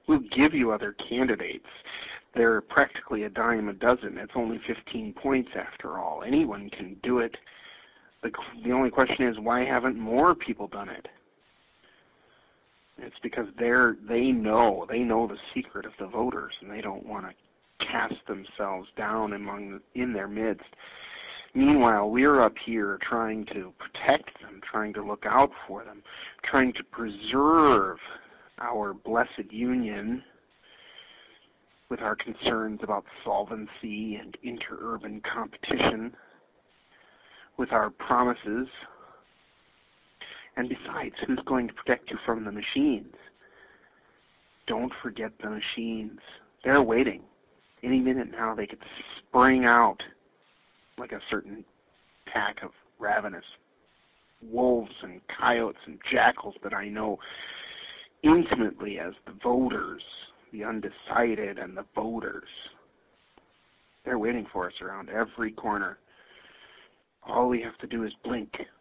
We'll give you other candidates. They're practically a dime a dozen. It's only 15 points after all. Anyone can do it. The only question is, why haven't more people done it? It's because they know the secret of the voters, and they don't want to cast themselves down in their midst. Meanwhile, we're up here trying to protect them, trying to look out for them, trying to preserve our blessed union with our concerns about solvency and interurban competition, with our promises. And besides, who's going to protect you from the machines? Don't forget the machines. They're waiting. Any minute now they could spring out like a certain pack of ravenous wolves and coyotes and jackals that I know intimately as the voters, the undecided and the voters. They're waiting for us around every corner. All we have to do is blink.